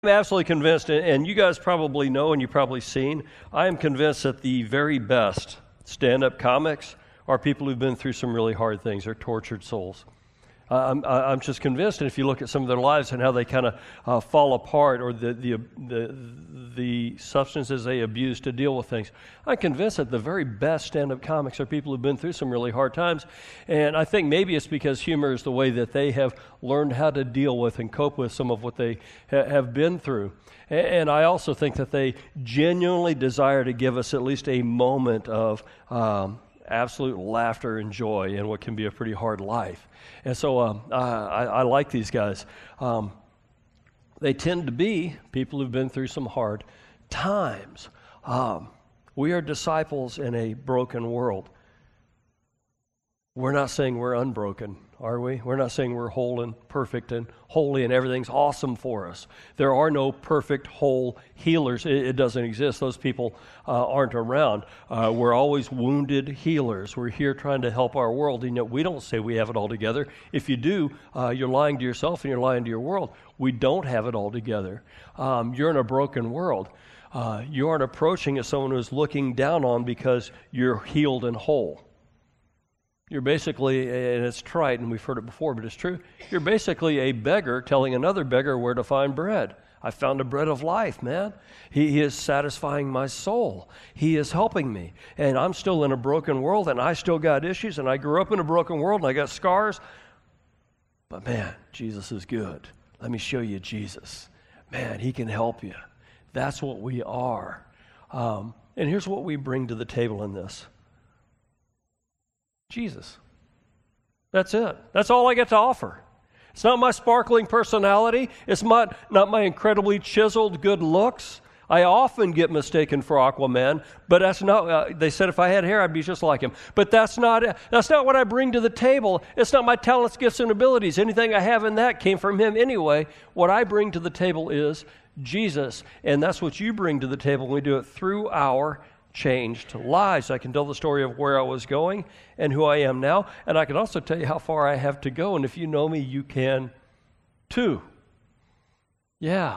I'm absolutely convinced, and you guys probably know and you've probably seen, I am convinced that the very best stand-up comics are people who've been through some really hard things. They're tortured souls. I'm just convinced, and if you look at some of their lives and how they kind of fall apart, or the substances they abuse to deal with things, I'm convinced that the very best stand-up comics are people who've been through some really hard times. And I think maybe it's because humor is the way that they have learned how to deal with and cope with some of what they have been through. And I also think that they genuinely desire to give us at least a moment of absolute laughter and joy in what can be a pretty hard life. And so I like these guys. They tend to be people who've been through some hard times. We are disciples in a broken world. We're not saying we're unbroken, are we? We're not saying we're whole and perfect and holy and everything's awesome for us. There are no perfect, whole healers. It doesn't exist. Those people aren't around. We're always wounded healers. We're here trying to help our world, and yet we don't say we have it all together. If you do, you're lying to yourself and you're lying to your world. We don't have it all together. You're in a broken world. You aren't approaching as someone who's looking down on because you're healed and whole. You're basically, and it's trite, and we've heard it before, but it's true, you're basically a beggar telling another beggar where to find bread. I found the bread of life, man. He is satisfying my soul. He is helping me. And I'm still in a broken world, and I still got issues, and I grew up in a broken world, and I got scars. But man, Jesus is good. Let me show you Jesus. Man, he can help you. That's what we are. And here's what we bring to the table in this. Jesus. That's it. That's all I get to offer. It's not my sparkling personality. It's not my incredibly chiseled good looks. I often get mistaken for Aquaman, but that's not, they said if I had hair, I'd be just like him. But that's not what I bring to the table. It's not my talents, gifts, and abilities. Anything I have in that came from him anyway. What I bring to the table is Jesus, and that's what you bring to the table. We do it through our changed lives. I can tell the story of where I was going and who I am now, and I can also tell you how far I have to go, and if you know me, you can too. Yeah.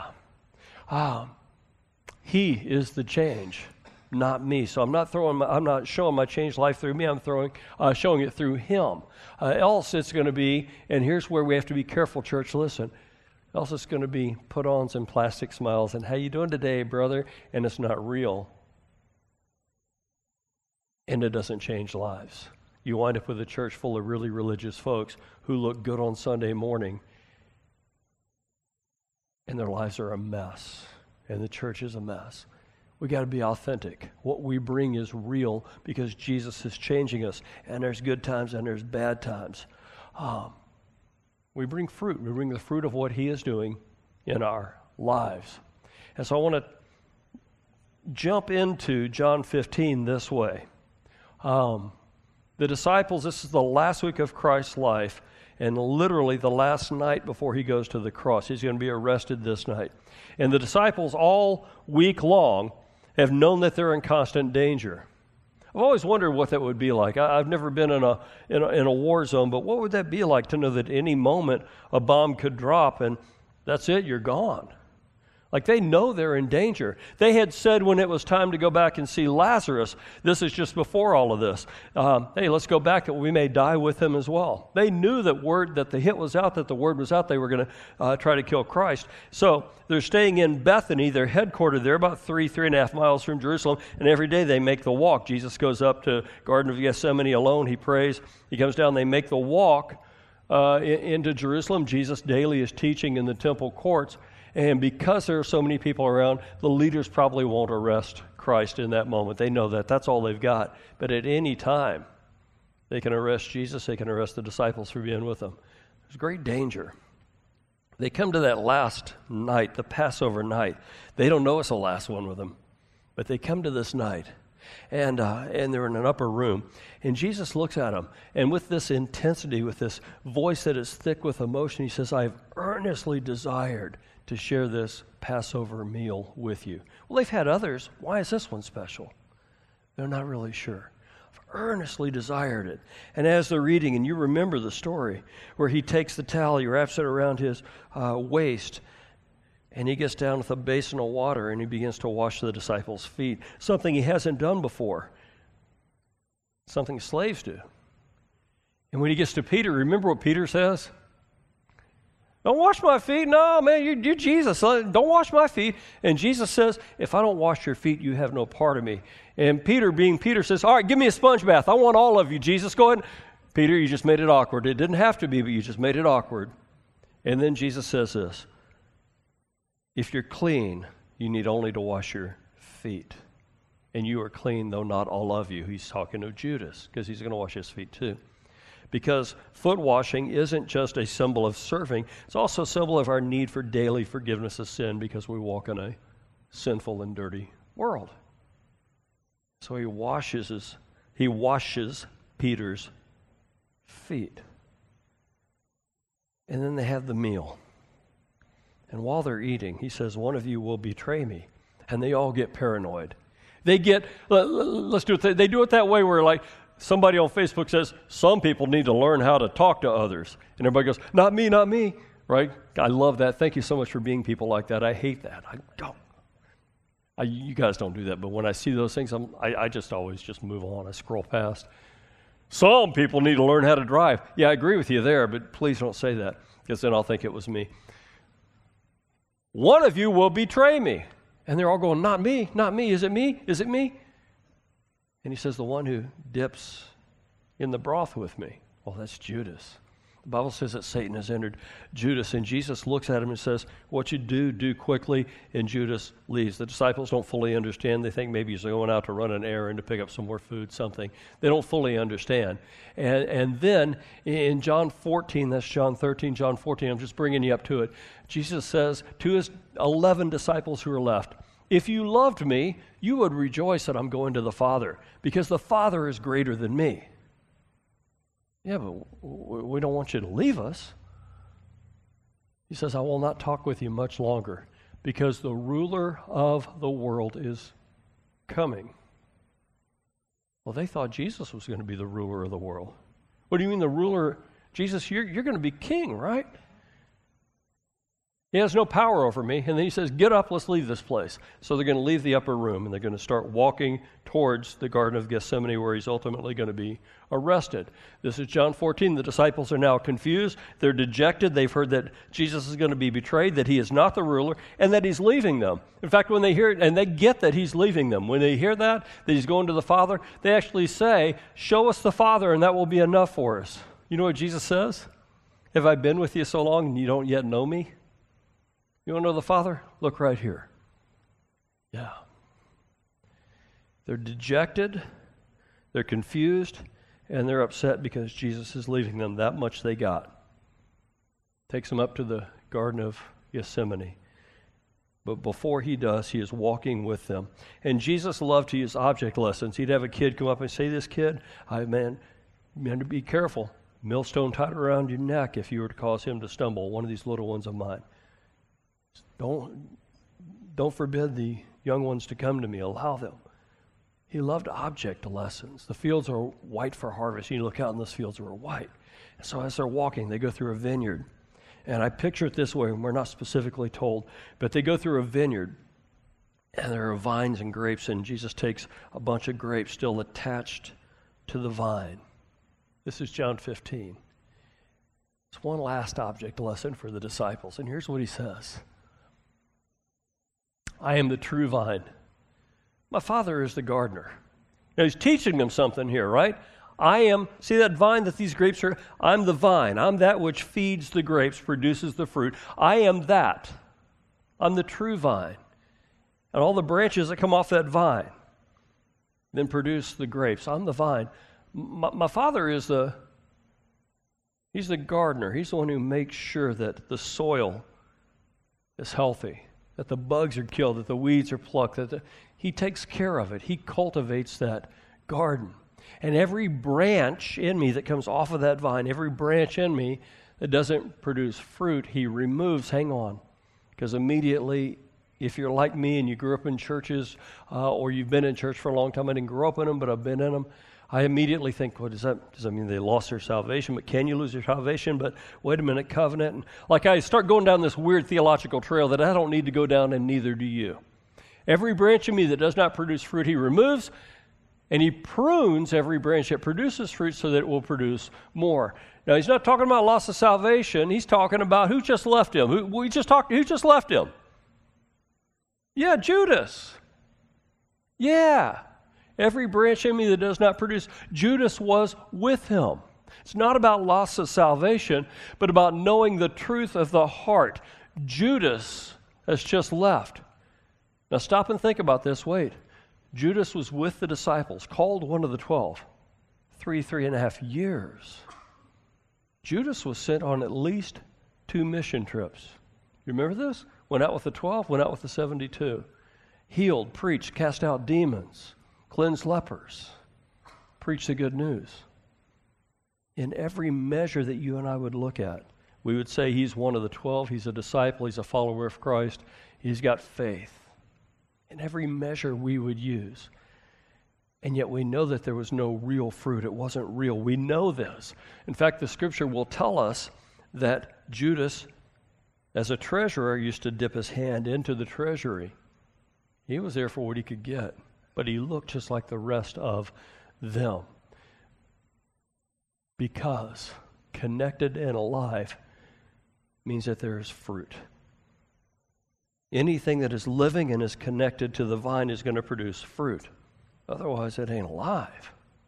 He is the change, not me. So I'm not showing my changed life through me. I'm showing it through him. Else it's going to be, and here's where we have to be careful, church, listen. Else it's going to be put-ons and plastic smiles and how you doing today, brother? And it's not real. And it doesn't change lives. You wind up with a church full of really religious folks who look good on Sunday morning, and their lives are a mess, and the church is a mess. We got to be authentic. What we bring is real because Jesus is changing us, and there's good times and there's bad times. We bring fruit. We bring the fruit of what he is doing in our lives. And so I want to jump into John 15 this way. The disciples, this is the last week of Christ's life, and literally the last night before he goes to the cross. He's going to be arrested this night. And the disciples all week long have known that they're in constant danger. I've always wondered what that would be like. I've never been in a war zone, but what would that be like to know that any moment a bomb could drop and that's it, you're gone? Like they know they're in danger. They had said when it was time to go back and see Lazarus, this is just before all of this, hey, let's go back that we may die with him as well. They knew that the hit was out, that the word was out, they were going to try to kill Christ. So they're staying in Bethany. They're headquartered there about 3.5 miles from Jerusalem, and every day they make the walk. Jesus goes up to Garden of Gethsemane alone. He prays. He comes down. They make the walk into Jerusalem. Jesus daily is teaching in the temple courts. And because there are so many people around, the leaders probably won't arrest Christ in that moment. They know that. That's all they've got. But at any time, they can arrest Jesus. They can arrest the disciples for being with them. There's great danger. They come to that last night, the Passover night. They don't know it's the last one with them. But they come to this night. And they're in an upper room. And Jesus looks at them. And with this intensity, with this voice that is thick with emotion, he says, I've earnestly desired to share this Passover meal with you. Well, they've had others. Why is this one special? They're not really sure. I've earnestly desired it. And as they're reading, and you remember the story, where he takes the towel, he wraps it around his waist, And he gets down with a basin of water and he begins to wash the disciples' feet, something he hasn't done before, something slaves do. And when he gets to Peter, remember what Peter says? Don't wash my feet. No, man, you're Jesus. Don't wash my feet. And Jesus says, if I don't wash your feet, you have no part of me. And Peter, being Peter, says, all right, give me a sponge bath. I want all of you, Jesus. Go ahead. Peter, you just made it awkward. It didn't have to be, but you just made it awkward. And then Jesus says this, if you're clean, you need only to wash your feet. And you are clean, though not all of you. He's talking to Judas, because he's going to wash his feet too. Because foot washing isn't just a symbol of serving, it's also a symbol of our need for daily forgiveness of sin, because we walk in a sinful and dirty world. So he washes Peter's feet. And then they have the meal. And while they're eating, he says, one of you will betray me. And they all get paranoid. They get, let's do it, they do it that way where like, somebody on Facebook says, some people need to learn how to talk to others. And everybody goes, not me, right? I love that. Thank you so much for being people like that. I hate that. I don't. You guys don't do that, but when I see those things, I just always just move on. I scroll past. Some people need to learn how to drive. Yeah, I agree with you there, but please don't say that, because then I'll think it was me. One of you will betray me. And they're all going, not me, is it me? And he says, the one who dips in the broth with me. Well, that's Judas. The Bible says that Satan has entered Judas, and Jesus looks at him and says, what you do quickly, and Judas leaves. The disciples don't fully understand. They think maybe he's going out to run an errand to pick up some more food, something. They don't fully understand. And then in John 14, that's John 13, John 14, I'm just bringing you up to it. Jesus says to his 11 disciples who are left, if you loved me, you would rejoice that I'm going to the Father, because the Father is greater than me. Yeah, but we don't want you to leave us. He says, I will not talk with you much longer, because the ruler of the world is coming. Well, they thought Jesus was going to be the ruler of the world. What do you mean the ruler? Jesus, you're going to be king, right? He has no power over me. And then he says, get up, let's leave this place. So they're going to leave the upper room, and they're going to start walking towards the Garden of Gethsemane, where he's ultimately going to be arrested. This is John 14. The disciples are now confused. They're dejected. They've heard that Jesus is going to be betrayed, that he is not the ruler, and that he's leaving them. In fact, when they hear it, and they get that he's leaving them, when they hear that he's going to the Father, they actually say, show us the Father, and that will be enough for us. You know what Jesus says? Have I been with you so long, and you don't yet know me? You want to know the Father? Look right here. Yeah. They're dejected, they're confused, and they're upset because Jesus is leaving them. That much they got. Takes them up to the Garden of Gethsemane. But before he does, he is walking with them. And Jesus loved to use object lessons. He'd have a kid come up and say, this kid, man, to be careful. Millstone tied around your neck if you were to cause him to stumble, one of these little ones of mine. Don't forbid the young ones to come to me. Allow them. He loved object lessons. The fields are white for harvest. You look out and those fields are white. And so as they're walking, they go through a vineyard. And I picture it this way, and we're not specifically told, but they go through a vineyard, and there are vines and grapes, and Jesus takes a bunch of grapes still attached to the vine. This is John 15. It's one last object lesson for the disciples, and here's what he says. I am the true vine. My Father is the gardener. Now he's teaching them something here, right? I am, see that vine that these grapes are? I'm the vine. I'm that which feeds the grapes, produces the fruit. I am that. I'm the true vine. And all the branches that come off that vine then produce the grapes. I'm the vine. My Father is he's the gardener. He's the one who makes sure that the soil is healthy, that the bugs are killed, that the weeds are plucked, he takes care of it. He cultivates that garden. And every branch in me that comes off of that vine, every branch in me that doesn't produce fruit, he removes. Hang on. Because immediately, if you're like me and you grew up in churches or you've been in church for a long time, I didn't grow up in them, but I've been in them, I immediately think, what does that mean they lost their salvation? But can you lose your salvation? But wait a minute, covenant. And like I start going down this weird theological trail that I don't need to go down, and neither do you. Every branch in me that does not produce fruit, he removes, and he prunes every branch that produces fruit so that it will produce more. Now, he's not talking about loss of salvation. He's talking about who just left him. Who just left him? Yeah, Judas. Yeah. Every branch in me that does not produce, Judas was with him. It's not about loss of salvation, but about knowing the truth of the heart. Judas has just left. Now stop and think about this. Wait. Judas was with the disciples, called one of the 12, 3.5 years. Judas was sent on at least 2 mission trips. You remember this? Went out with the 12, went out with the 72. Healed, preached, cast out demons, cleansed lepers, preached the good news. In every measure that you and I would look at, we would say he's one of the 12, he's a disciple, he's a follower of Christ, he's got faith. In every measure we would use. And yet we know that there was no real fruit. It wasn't real. We know this. In fact, the scripture will tell us that Judas, as a treasurer, used to dip his hand into the treasury. He was there for what he could get, but he looked just like the rest of them. Because connected and alive means that there is fruit. Anything that is living and is connected to the vine is going to produce fruit. Otherwise, it ain't alive.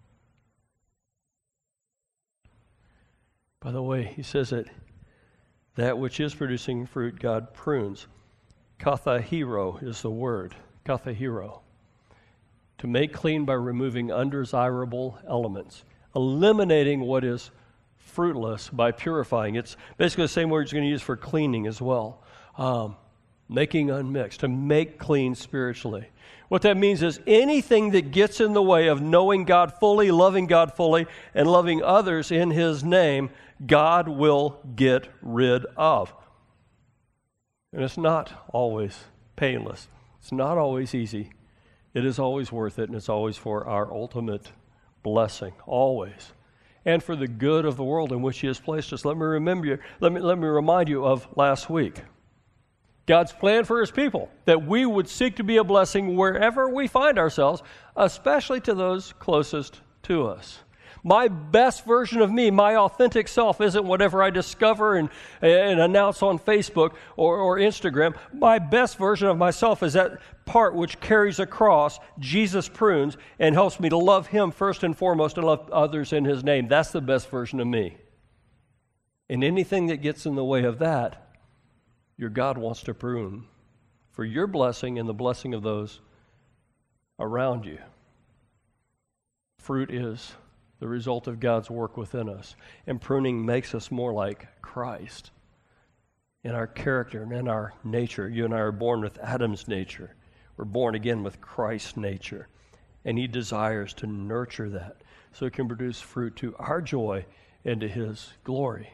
By the way, he says that which is producing fruit, God prunes. Kathahiro is the word. Kathahiro. To make clean by removing undesirable elements. Eliminating what is fruitless by purifying. It's basically the same word he's going to use for cleaning as well. Making unmixed, to make clean spiritually. What that means is anything that gets in the way of knowing God fully, loving God fully, and loving others in His name, God will get rid of. And it's not always painless. It's not always easy. It is always worth it, and it's always for our ultimate blessing, always. And for the good of the world in which He has placed us. Let me remind you of last week. God's plan for His people, that we would seek to be a blessing wherever we find ourselves, especially to those closest to us. My best version of me, my authentic self, isn't whatever I discover and announce on Facebook or Instagram. My best version of myself is that part which carries across, Jesus prunes, and helps me to love Him first and foremost and love others in His name. That's the best version of me. And anything that gets in the way of that, your God wants to prune for your blessing and the blessing of those around you. Fruit is the result of God's work within us. And pruning makes us more like Christ in our character and in our nature. You and I are born with Adam's nature. We're born again with Christ's nature. And He desires to nurture that so it can produce fruit to our joy and to His glory.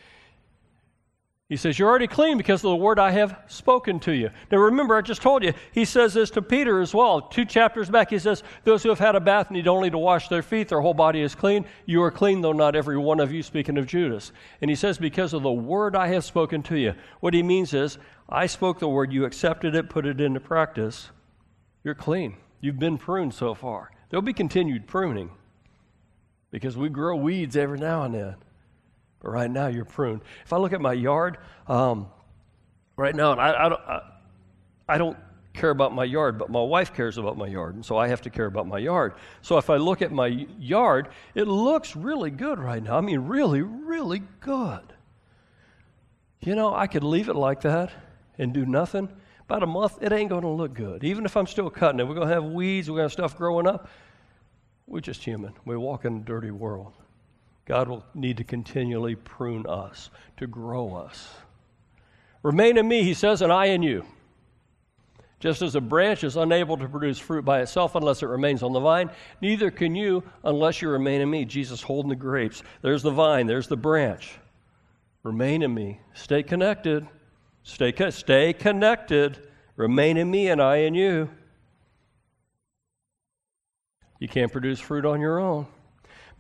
He says, you're already clean because of the word I have spoken to you. Now remember, I just told you, he says this to Peter as well. 2 chapters back, he says, those who have had a bath need only to wash their feet, their whole body is clean. You are clean, though not every one of you, speaking of Judas. And he says, because of the word I have spoken to you. What he means is, I spoke the word, you accepted it, put it into practice. You're clean. You've been pruned so far. There'll be continued pruning because we grow weeds every now and then. But right now, you're pruned. If I look at my yard, right now, I don't care about my yard, but my wife cares about my yard, and so I have to care about my yard. So if I look at my yard, it looks really good right now. I mean, really, really good. You know, I could leave it like that and do nothing. About a month, it ain't going to look good. Even if I'm still cutting it, we're going to have weeds, we're going to have stuff growing up. We're just human. We walk in a dirty world. God will need to continually prune us, to grow us. Remain in me, he says, and I in you. Just as a branch is unable to produce fruit by itself unless it remains on the vine, neither can you unless you remain in me. Jesus holding the grapes. There's the vine, there's the branch. Remain in me. Stay connected. Stay connected. Remain in me and I in you. You can't produce fruit on your own.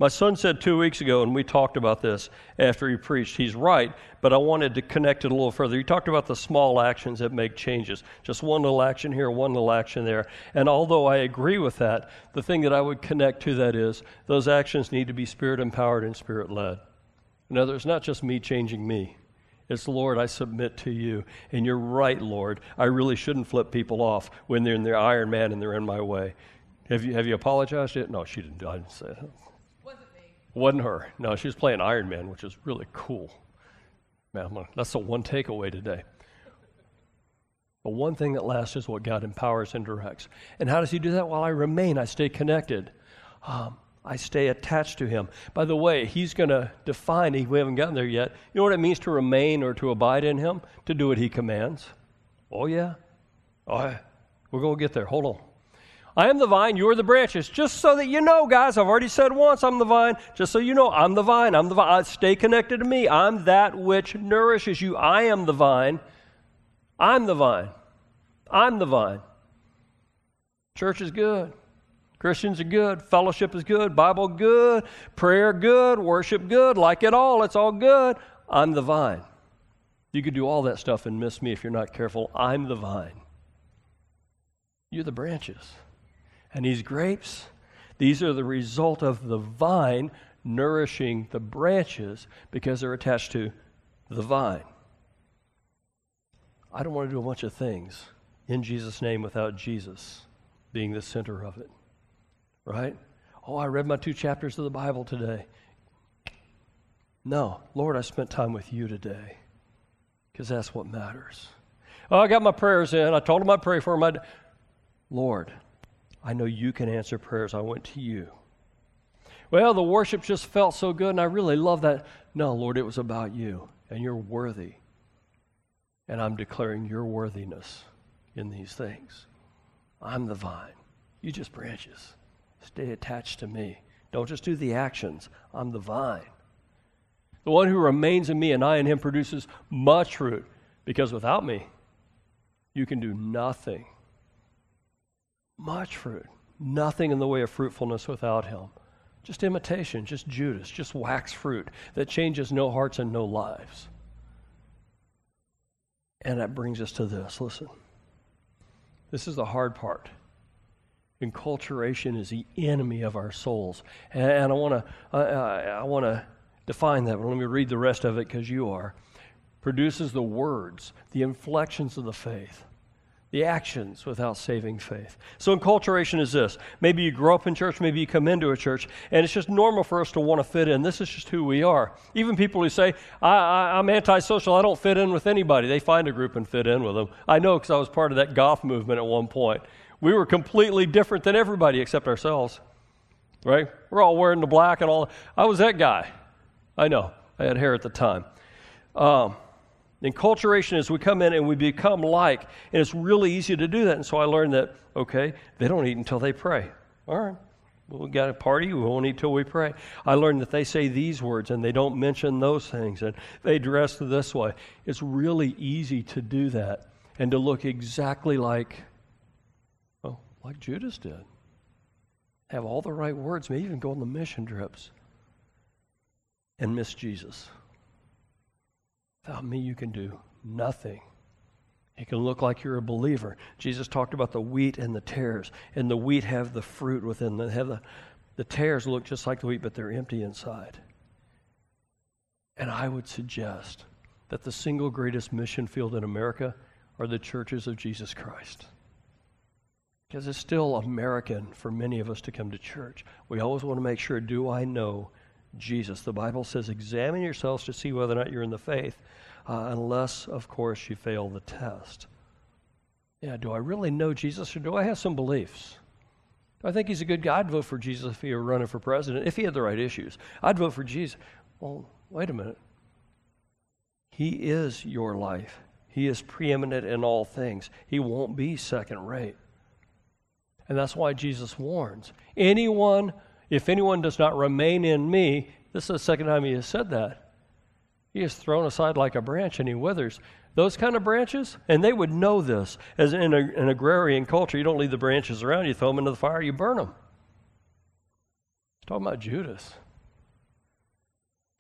My son said 2 weeks ago, and we talked about this after he preached, he's right, but I wanted to connect it a little further. He talked about the small actions that make changes. Just one little action here, one little action there. And although I agree with that, the thing that I would connect to that is those actions need to be Spirit-empowered and Spirit-led. In other words, not just me changing me. It's, Lord, I submit to you. And you're right, Lord. I really shouldn't flip people off when they're in their Iron Man and they're in my way. Have you apologized yet? No, she didn't. I didn't say that. Wasn't her. No, she was playing Iron Man, which is really cool. Man, that's the one takeaway today. But one thing that lasts is what God empowers and directs. And how does he do that? Well, I remain. I stay connected. I stay attached to him. By the way, he's going to define, we haven't gotten there yet, you know what it means to remain or to abide in him? To do what he commands. Oh, yeah. We're going to get there. Hold on. I am the vine, you are the branches. Just so that you know, guys, I've already said once I'm the vine. Just so you know, I'm the vine. I'm the vine. Stay connected to me. I'm that which nourishes you. I am the vine. I'm the vine. I'm the vine. Church is good. Christians are good. Fellowship is good. Bible good. Prayer good. Worship good. Like it all. It's all good. I'm the vine. You could do all that stuff and miss me if you're not careful. I'm the vine. You're the branches. And these grapes, these are the result of the vine nourishing the branches because they're attached to the vine. I don't want to do a bunch of things in Jesus' name without Jesus being the center of it. Right? Oh, I read my 2 chapters of the Bible today. No, Lord, I spent time with you today because that's what matters. Oh, I got my prayers in. I told him I'd pray for him. Lord, I know you can answer prayers. I went to you. Well, the worship just felt so good, and I really love that. No, Lord, it was about you, and you're worthy. And I'm declaring your worthiness in these things. I'm the vine. You just branches. Stay attached to me. Don't just do the actions. I'm the vine. The one who remains in me and I in him produces much fruit, because without me, you can do nothing. Much fruit. Nothing in the way of fruitfulness without him. Just imitation, just Judas, just wax fruit that changes no hearts and no lives. And that brings us to this. Listen. This is the hard part. Enculturation is the enemy of our souls. And I want to define that, but let me read the rest of it because you are. Produces the words, the inflections of the faith. The actions without saving faith. So enculturation is this. Maybe you grow up in church, maybe you come into a church, and it's just normal for us to want to fit in. This is just who we are. Even people who say, I'm antisocial, I don't fit in with anybody. They find a group and fit in with them. I know because I was part of that goth movement at one point. We were completely different than everybody except ourselves. Right? We're all wearing the black and all. I was that guy. I know. I had hair at the time. Enculturation is we come in and we become like, and it's really easy to do that. And so I learned that, okay, they don't eat until they pray. All right, well, we got a party, we won't eat till we pray. I learned that they say these words and they don't mention those things, and they dress this way. It's really easy to do that and to look exactly like Judas did. Have all the right words, maybe even go on the mission trips and miss Jesus. Without me, you can do nothing. You can look like you're a believer. Jesus talked about the wheat and the tares, and the wheat have the fruit within them. The tares look just like the wheat, but they're empty inside. And I would suggest that the single greatest mission field in America are the churches of Jesus Christ. Because it's still American for many of us to come to church. We always want to make sure, do I know Jesus? The Bible says, examine yourselves to see whether or not you're in the faith, unless, of course, you fail the test. Yeah, do I really know Jesus, or do I have some beliefs? Do I think he's a good guy? I'd vote for Jesus if he were running for president, if he had the right issues. I'd vote for Jesus. Well, wait a minute. He is your life. He is preeminent in all things. He won't be second rate. And that's why Jesus warns. If anyone does not remain in me, this is the second time he has said that. He is thrown aside like a branch and he withers. Those kind of branches, and they would know this. As in an agrarian culture, you don't leave the branches around. You throw them into the fire, you burn them. He's talking about Judas.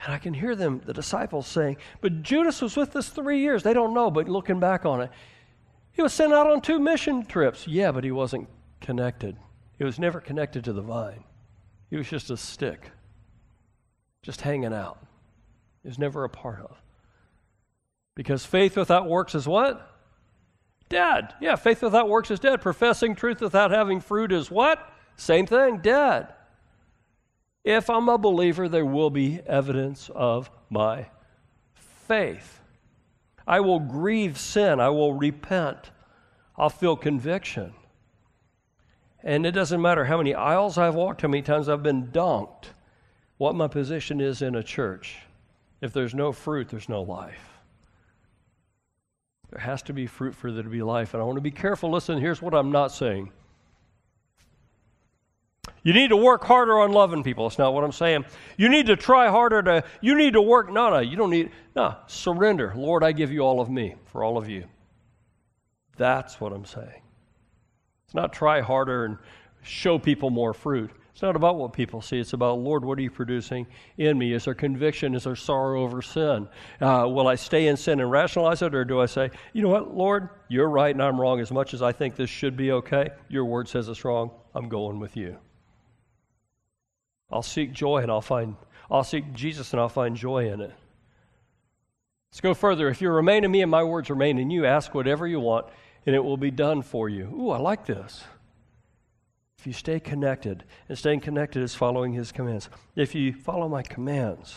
And I can hear them, the disciples, saying, but Judas was with us 3 years. They don't know, but looking back on it, he was sent out on 2 mission trips. Yeah, but he wasn't connected. He was never connected to the vine. He was just a stick, just hanging out. He was never a part of. Because faith without works is what? Dead. Yeah, faith without works is dead. Professing truth without having fruit is what? Same thing, dead. If I'm a believer, there will be evidence of my faith. I will grieve sin. I will repent. I'll feel conviction. And it doesn't matter how many aisles I've walked, how many times I've been dunked, what my position is in a church. If there's no fruit, there's no life. There has to be fruit for there to be life. And I want to be careful. Listen, here's what I'm not saying. You need to work harder on loving people. That's not what I'm saying. You need to try harder you need to work. No, you don't need, surrender. Lord, I give you all of me for all of you. That's what I'm saying. It's not try harder and show people more fruit. It's not about what people see. It's about, Lord, what are you producing in me? Is there conviction? Is there sorrow over sin? Will I stay in sin and rationalize it? Or do I say, you know what, Lord, you're right and I'm wrong. As much as I think this should be okay, your word says it's wrong. I'm going with you. I'll seek joy and I'll seek Jesus and I'll find joy in it. Let's go further. If you remain in me and my words remain in you, ask whatever you want and it will be done for you. Ooh, I like this. If you stay connected, and staying connected is following his commands. If you follow my commands,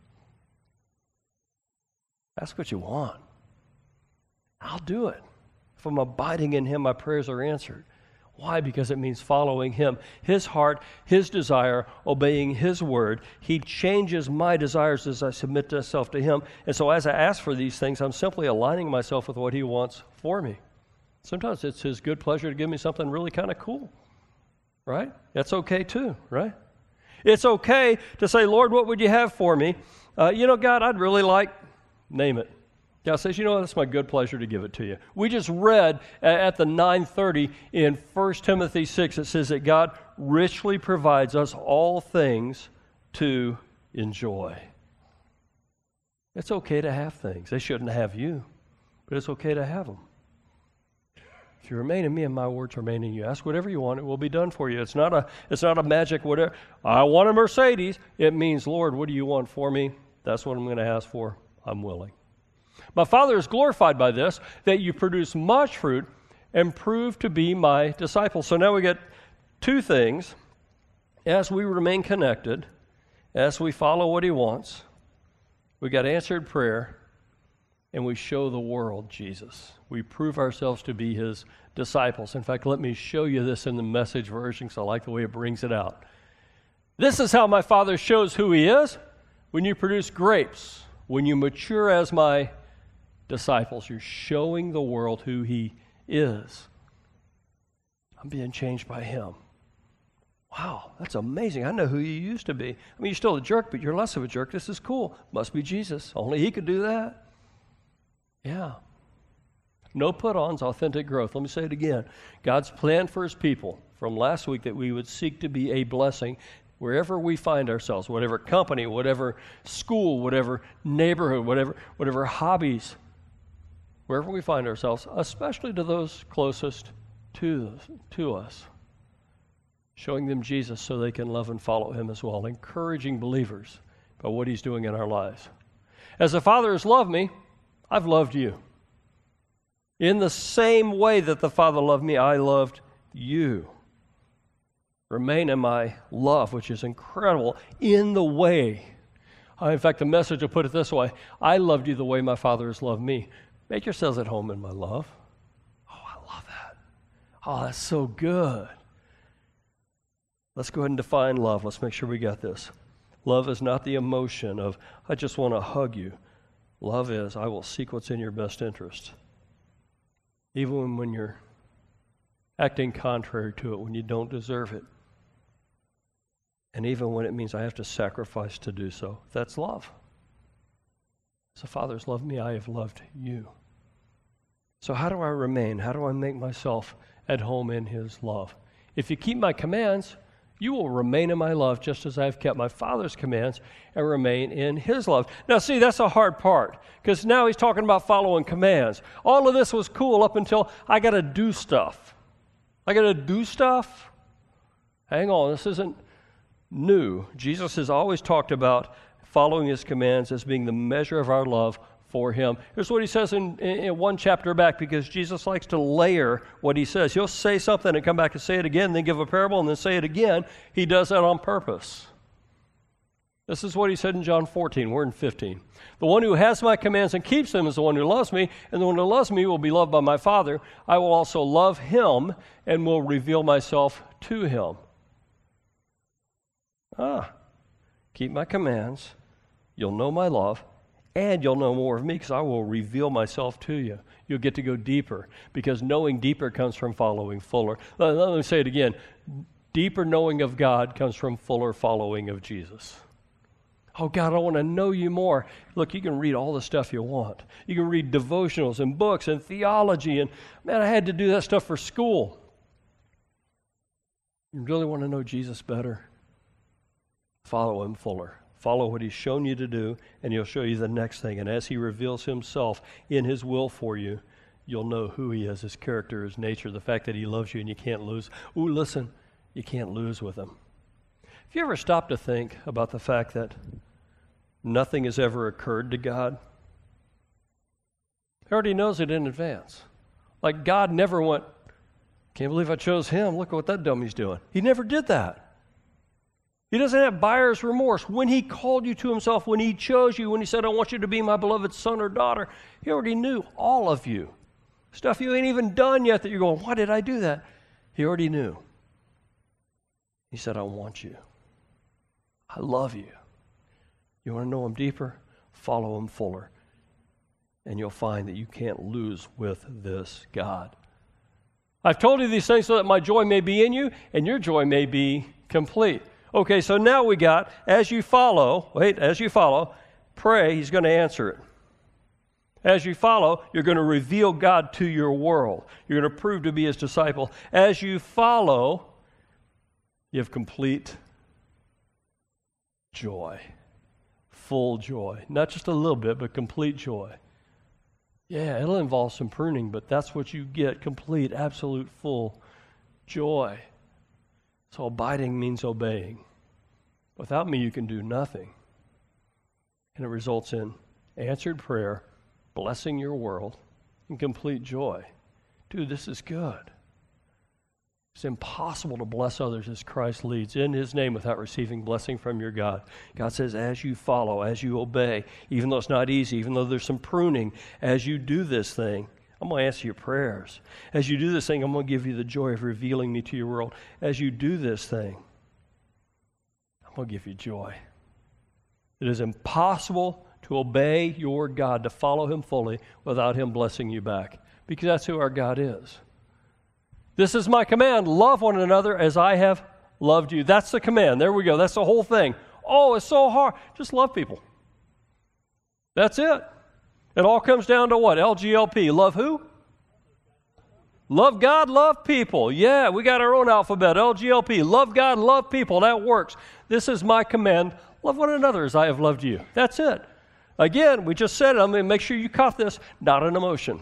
ask what you want. I'll do it. If I'm abiding in him, my prayers are answered. Why? Because it means following him. His heart, his desire, obeying his word. He changes my desires as I submit myself to him. And so as I ask for these things, I'm simply aligning myself with what he wants for me. Sometimes it's his good pleasure to give me something really kind of cool. Right? That's okay too, right? It's okay to say, Lord, what would you have for me? God, I'd really like, name it. God says, that's my good pleasure to give it to you. We just read at the 9:30 in 1 Timothy 6, it says that God richly provides us all things to enjoy. It's okay to have things. They shouldn't have you, but it's okay to have them. If you remain in me and my words remain in you, ask whatever you want, it will be done for you. It's not a magic whatever. I want a Mercedes. It means, Lord, what do you want for me? That's what I'm going to ask for. I'm willing. My Father is glorified by this, that you produce much fruit and prove to be my disciples. So now we get 2 things. As we remain connected, as we follow what he wants, we got answered prayer, and we show the world Jesus. We prove ourselves to be his disciples. In fact, let me show you this in the Message version because I like the way it brings it out. This is how my Father shows who he is. When you produce grapes, when you mature as my disciples, you're showing the world who he is. I'm being changed by him. Wow, that's amazing. I know who you used to be. I mean, you're still a jerk, but you're less of a jerk. This is cool. Must be Jesus. Only he could do that. Yeah. No put-ons, authentic growth. Let me say it again. God's plan for his people from last week that we would seek to be a blessing wherever we find ourselves, whatever company, whatever school, whatever neighborhood, whatever hobbies, wherever we find ourselves, especially to those closest to us, showing them Jesus so they can love and follow him as well, encouraging believers by what he's doing in our lives. As the Father has loved me, I've loved you. In the same way that the Father loved me, I loved you. Remain in my love, which is incredible, in the way. In fact, the Message will put it this way. I loved you the way my Father has loved me. Make yourselves at home in my love. Oh, I love that. Oh, that's so good. Let's go ahead and define love. Let's make sure we got this. Love is not the emotion of, I just want to hug you. Love is, I will seek what's in your best interest. Even when you're acting contrary to it, when you don't deserve it. And even when it means I have to sacrifice to do so. That's love. As the Father's loved me, I have loved you. So how do I remain? How do I make myself at home in his love? If you keep my commands, You will remain in my love just as I have kept my Father's commands and remain in his love. Now, see, that's a hard part because now he's talking about following commands. All of this was cool up until I got to do stuff. I got to do stuff? Hang on, this isn't new. Jesus has always talked about following his commands as being the measure of our love for him. Here's what he says in one chapter back, because Jesus likes to layer what he says. He'll say something and come back and say it again, then give a parable and then say it again. He does that on purpose. This is what he said in John 14. We're in 15. The one who has my commands and keeps them is the one who loves me, and the one who loves me will be loved by my Father. I will also love him and will reveal myself to him. Keep my commands. You'll know my love. And you'll know more of me because I will reveal myself to you. You'll get to go deeper because knowing deeper comes from following fuller. Let me say it again. Deeper knowing of God comes from fuller following of Jesus. Oh, God, I want to know you more. Look, you can read all the stuff you want. You can read devotionals and books and theology. And, man, I had to do that stuff for school. You really want to know Jesus better? Follow him fuller. Follow what he's shown you to do, and he'll show you the next thing. And as he reveals himself in his will for you, you'll know who he is, his character, his nature, the fact that he loves you and you can't lose. Ooh, listen, you can't lose with him. Have you ever stopped to think about the fact that nothing has ever occurred to God? He already knows it in advance. Like God never went, can't believe I chose him. Look at what that dummy's doing. He never did that. He doesn't have buyer's remorse. When he called you to himself, when he chose you, when he said, I want you to be my beloved son or daughter, he already knew all of you. Stuff you ain't even done yet that you're going, why did I do that? He already knew. He said, I want you. I love you. You want to know him deeper? Follow him fuller. And you'll find that you can't lose with this God. I've told you these things so that my joy may be in you and your joy may be complete. Okay, so now we got, as you follow, pray, he's going to answer it. As you follow, you're going to reveal God to your world. You're going to prove to be his disciple. As you follow, you have complete joy, full joy. Not just a little bit, but complete joy. Yeah, it'll involve some pruning, but that's what you get, complete, absolute, full joy. So abiding means obeying. Without me, you can do nothing. And it results in answered prayer, blessing your world, and complete joy. Dude, this is good. It's impossible to bless others as Christ leads in his name without receiving blessing from your God. God says, as you follow, as you obey, even though it's not easy, even though there's some pruning, as you do this thing, I'm going to answer your prayers. As you do this thing, I'm going to give you the joy of revealing me to your world. As you do this thing, I'm going to give you joy. It is impossible to obey your God, to follow him fully without him blessing you back, because that's who our God is. This is my command, love one another as I have loved you. That's the command. There we go. That's the whole thing. Oh, it's so hard. Just love people. That's it. It all comes down to what? LGLP. Love who? Love God, love people. Yeah, we got our own alphabet. LGLP. Love God, love people. That works. This is my command. Love one another as I have loved you. That's it. Again, we just said it. I'm going to make sure you caught this. Not an emotion.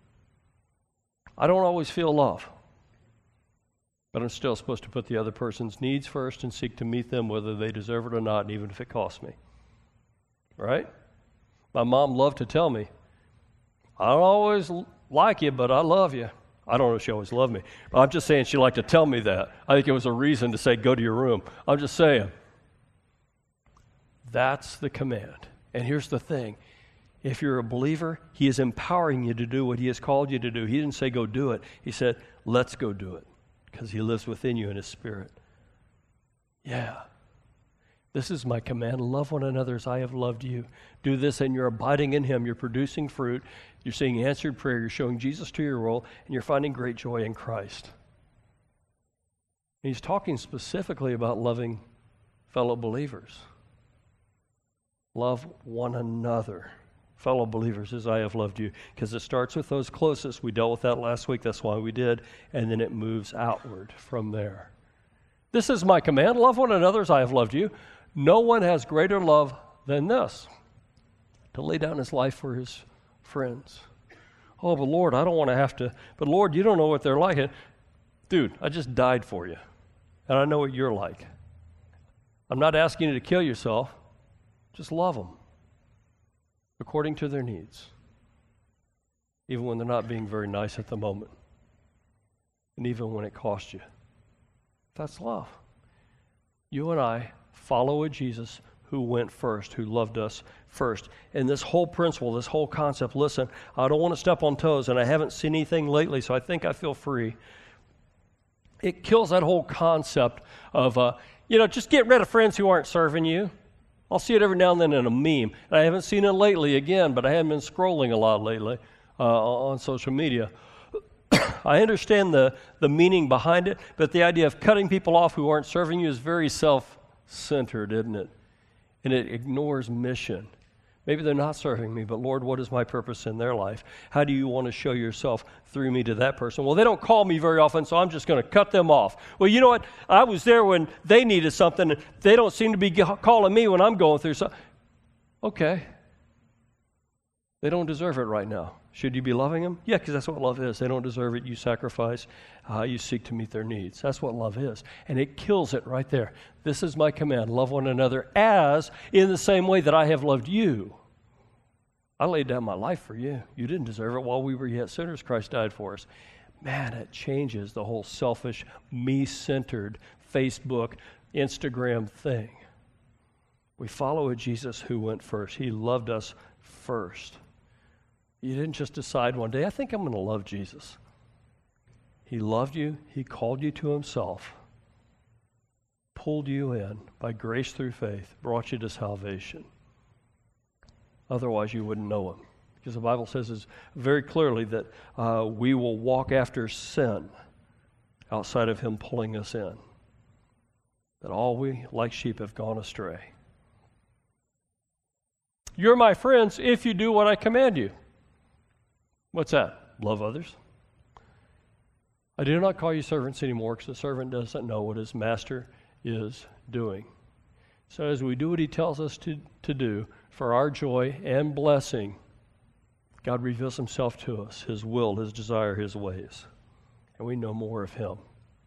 I don't always feel love. But I'm still supposed to put the other person's needs first and seek to meet them whether they deserve it or not, and even if it costs me. Right? My mom loved to tell me, I don't always like you, but I love you. I don't know if she always loved me. But I'm just saying she liked to tell me that. I think it was a reason to say, go to your room. I'm just saying. That's the command. And here's the thing. If you're a believer, he is empowering you to do what he has called you to do. He didn't say go do it. He said, let's go do it, because he lives within you in his spirit. Yeah. This is my command. Love one another as I have loved you. Do this and you're abiding in him. You're producing fruit. You're seeing answered prayer. You're showing Jesus to your world, and you're finding great joy in Christ. And he's talking specifically about loving fellow believers. Love one another, fellow believers, as I have loved you. Because it starts with those closest. We dealt with that last week. That's why we did. And then it moves outward from there. This is my command, love one another as I have loved you. No one has greater love than this, to lay down his life for his friends. Oh, but Lord, I don't want to have to, but Lord, you don't know what they're like. Dude, I just died for you, and I know what you're like. I'm not asking you to kill yourself. Just love them according to their needs, even when they're not being very nice at the moment, and even when it costs you. That's love. You and I follow a Jesus who went first, who loved us first. And this whole principle, this whole concept, listen, I don't want to step on toes, and I haven't seen anything lately, so I think I feel free. It kills that whole concept of, just get rid of friends who aren't serving you. I'll see it every now and then in a meme. And I haven't seen it lately again, but I haven't been scrolling a lot lately on social media. I understand the meaning behind it, but the idea of cutting people off who aren't serving you is very self-centered, isn't it? And it ignores mission. Maybe they're not serving me, but Lord, what is my purpose in their life? How do you want to show yourself through me to that person? Well, they don't call me very often, so I'm just going to cut them off. Well, you know what? I was there when they needed something, and they don't seem to be calling me when I'm going through something. Okay. They don't deserve it right now. Should you be loving them? Yeah, because that's what love is. They don't deserve it. You sacrifice. You seek to meet their needs. That's what love is. And it kills it right there. This is my command. Love one another as in the same way that I have loved you. I laid down my life for you. You didn't deserve it. While we were yet sinners, Christ died for us. Man, it changes the whole selfish, me-centered Facebook, Instagram thing. We follow a Jesus who went first. He loved us first. You didn't just decide one day, I think I'm going to love Jesus. He loved you. He called you to himself, pulled you in by grace through faith, brought you to salvation. Otherwise, you wouldn't know him. Because the Bible says very clearly that we will walk after sin outside of him pulling us in. That all we, like sheep, have gone astray. You're my friends if you do what I command you. What's that? Love others. I do not call you servants anymore because the servant doesn't know what his master is doing. So as we do what he tells us to do for our joy and blessing, God reveals himself to us, his will, his desire, his ways. And we know more of him.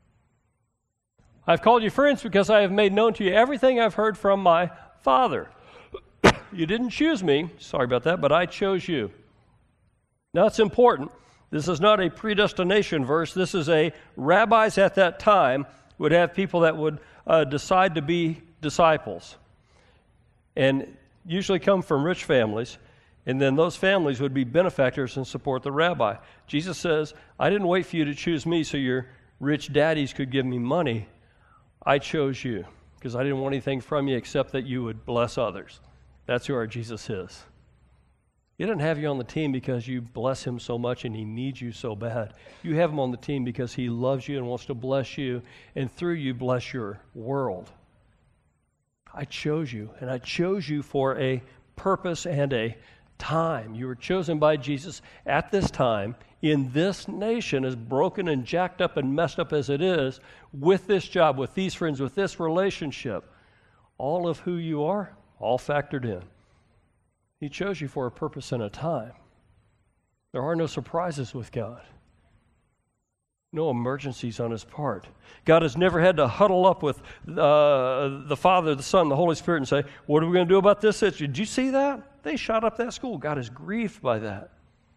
I've called you friends because I have made known to you everything I've heard from my Father. You didn't choose me, sorry about that, but I chose you. Now, it's important. This is not a predestination verse. This is rabbis at that time would have people that would decide to be disciples. And usually come from rich families. And then those families would be benefactors and support the rabbi. Jesus says, I didn't wait for you to choose me so your rich daddies could give me money. I chose you because I didn't want anything from you except that you would bless others. That's who our Jesus is. He doesn't have you on the team because you bless him so much and he needs you so bad. You have him on the team because he loves you and wants to bless you, and through you bless your world. I chose you, and I chose you for a purpose and a time. You were chosen by Jesus at this time in this nation, as broken and jacked up and messed up as it is, with this job, with these friends, with this relationship. All of who you are, all factored in. He chose you for a purpose and a time. There are no surprises with God. No emergencies on his part. God has never had to huddle up with the Father, the Son, the Holy Spirit and say, what are we going to do about this? Did you see that? They shot up that school. God is grieved by that.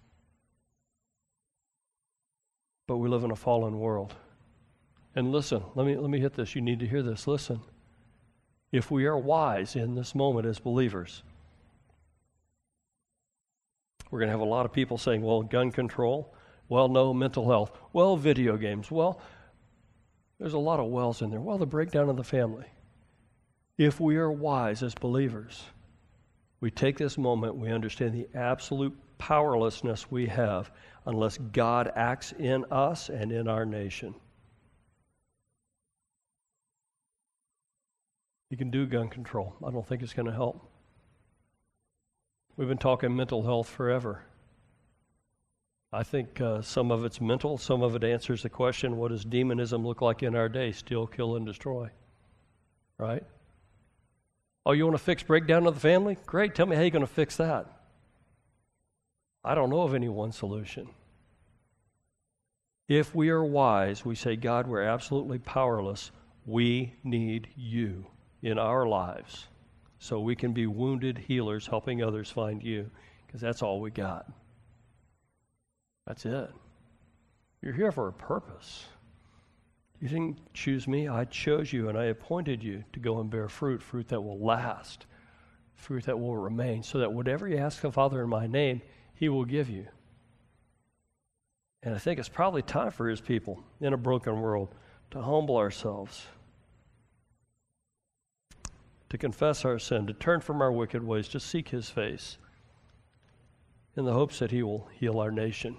But we live in a fallen world. And listen, let me hit this. You need to hear this. Listen. If we are wise in this moment as believers, we're going to have a lot of people saying, well, gun control. Well, no, mental health. Well, video games. Well, there's a lot of wells in there. Well, the breakdown of the family. If we are wise as believers, we take this moment, we understand the absolute powerlessness we have unless God acts in us and in our nation. You can do gun control. I don't think it's going to help. We've been talking mental health forever. I think some of it's mental, some of it answers the question, what does demonism look like in our day? Steal, kill, and destroy. Right? Oh, you want to fix breakdown of the family? Great, tell me how you're going to fix that. I don't know of any one solution. If we are wise, we say, God, we're absolutely powerless. We need you in our lives so we can be wounded healers helping others find you, because that's all we got. That's it. You're here for a purpose. You didn't choose me. I chose you, and I appointed you to go and bear fruit, fruit that will last, fruit that will remain, so that whatever you ask the Father in my name, He will give you. And I think it's probably time for His people in a broken world to humble ourselves, to confess our sin, to turn from our wicked ways, to seek His face in the hopes that He will heal our nation.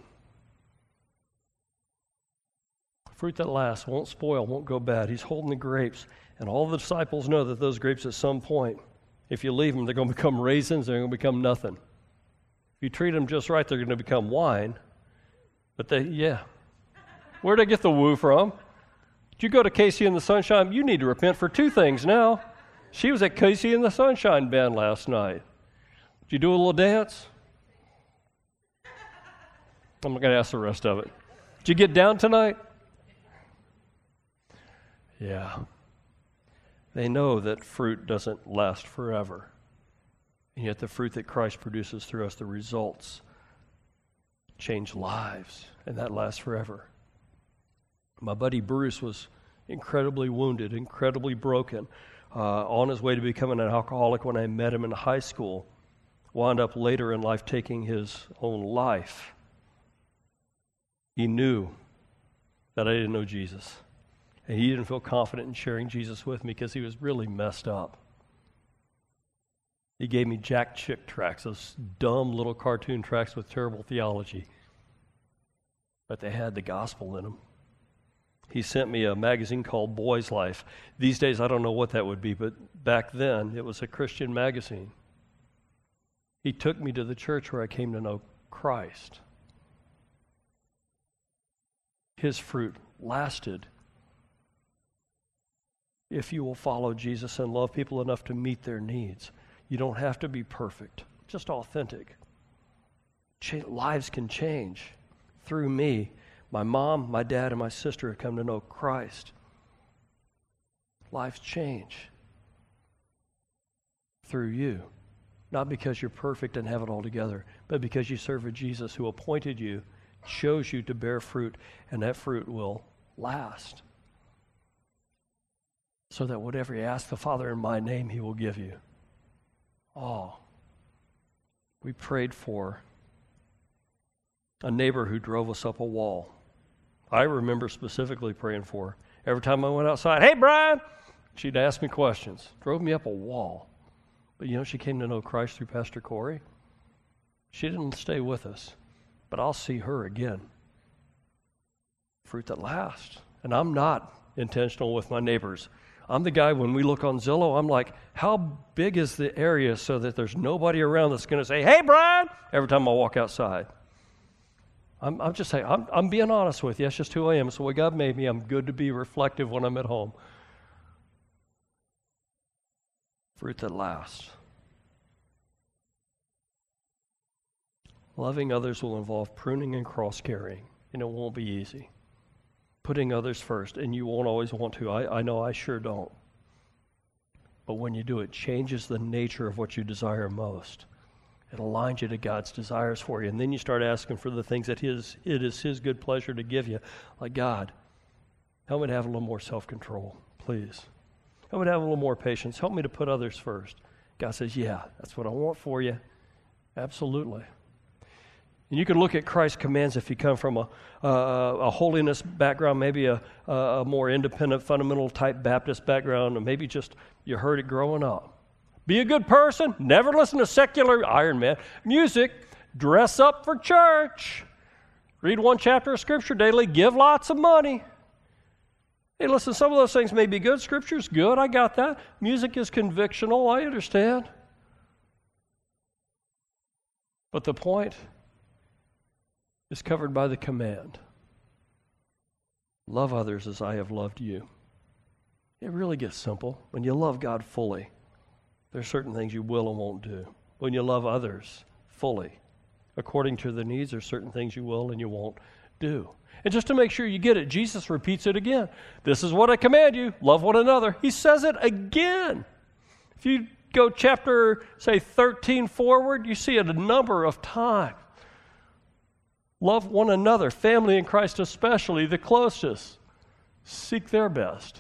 Fruit that lasts, won't spoil, won't go bad. He's holding the grapes, and all the disciples know that those grapes at some point, if you leave them, they're going to become raisins, they're going to become nothing. If you treat them just right, they're going to become wine. But where'd I get the woo from? Did you go to Casey and the Sunshine? You need to repent for two things now. She was at Casey and the Sunshine Band last night. Did you do a little dance? I'm not going to ask the rest of it. Did you get down tonight? Yeah. They know that fruit doesn't last forever. And yet the fruit that Christ produces through us, the results, change lives, and that lasts forever. My buddy Bruce was incredibly wounded, incredibly broken, on his way to becoming an alcoholic when I met him in high school, wound up later in life taking his own life. He knew that I didn't know Jesus. And he didn't feel confident in sharing Jesus with me because he was really messed up. He gave me Jack Chick tracts, those dumb little cartoon tracts with terrible theology. But they had the gospel in them. He sent me a magazine called Boy's Life. These days I don't know what that would be, but back then it was a Christian magazine. He took me to the church where I came to know Christ. His fruit lasted. If you will follow Jesus and love people enough to meet their needs, you don't have to be perfect, just authentic. Lives can change. Through me, my mom, my dad, and my sister have come to know Christ. Lives change through you, not because you're perfect and have it all together, but because you serve a Jesus who appointed you, chose you to bear fruit, and that fruit will last. So that whatever you ask the Father in my name, He will give you. Oh, we prayed for a neighbor who drove us up a wall. I remember specifically praying for her. Every time I went outside, "Hey, Brian!" she'd ask me questions. Drove me up a wall. But you know, she came to know Christ through Pastor Corey. She didn't stay with us, but I'll see her again. Fruit that lasts. And I'm not intentional with my neighbors. I'm the guy, when we look on Zillow, I'm like, how big is the area so that there's nobody around that's going to say, "Hey, Brian," every time I walk outside. I'm just saying, I'm being honest with you. That's just who I am. It's the way God made me. I'm good to be reflective when I'm at home. Fruit that lasts. Loving others will involve pruning and cross-carrying, and it won't be easy. Putting others first, and you won't always want to. I know I sure don't. But when you do, it changes the nature of what you desire most. It aligns you to God's desires for you. And then you start asking for the things that it is His good pleasure to give you. Like, God, help me to have a little more self-control, please. Help me to have a little more patience. Help me to put others first. God says, yeah, that's what I want for you. Absolutely. And you can look at Christ's commands if you come from a holiness background, maybe a more independent, fundamental type Baptist background, or maybe just you heard it growing up. Be a good person. Never listen to secular Iron Man music. Dress up for church. Read one chapter of Scripture daily. Give lots of money. Hey, listen, some of those things may be good. Scripture's good. I got that. Music is convictional. I understand. But the point is covered by the command. Love others as I have loved you. It really gets simple. When you love God fully, there are certain things you will and won't do. When you love others fully, according to their needs, there are certain things you will and you won't do. And just to make sure you get it, Jesus repeats it again. This is what I command you, love one another. He says it again. If you go chapter, say, 13 forward, you see it a number of times. Love one another, family in Christ especially, the closest. Seek their best.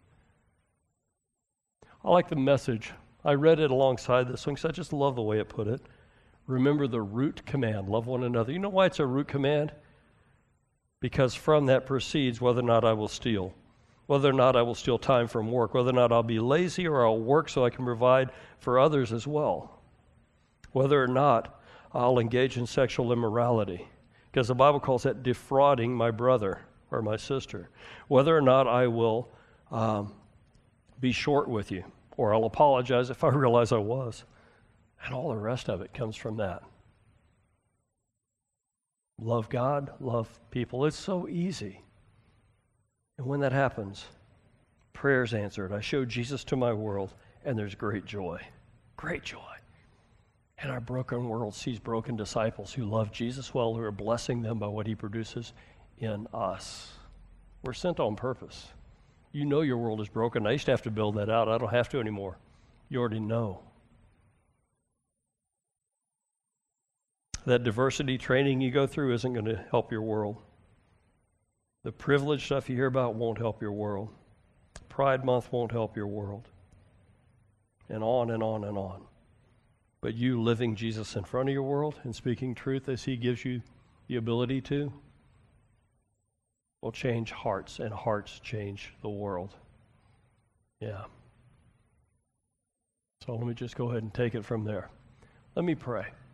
I like the Message. I read it alongside this one because I just love the way it put it. Remember the root command, love one another. You know why it's a root command? Because from that proceeds whether or not I will steal, whether or not I will steal time from work, whether or not I'll be lazy or I'll work so I can provide for others as well, whether or not I'll engage in sexual immorality, because the Bible calls that defrauding my brother or my sister, whether or not I will be short with you, or I'll apologize if I realize I was. And all the rest of it comes from that. Love God, love people. It's so easy. And when that happens, prayer's answered. I show Jesus to my world, and there's great joy. Great joy. And our broken world sees broken disciples who love Jesus well, who are blessing them by what he produces in us. We're sent on purpose. You know your world is broken. I used to have to build that out. I don't have to anymore. You already know. That diversity training you go through isn't going to help your world. The privilege stuff you hear about won't help your world. Pride Month won't help your world. And on and on and on. But you living Jesus in front of your world and speaking truth as he gives you the ability to will change hearts, and hearts change the world. Yeah. So let me just go ahead and take it from there. Let me pray.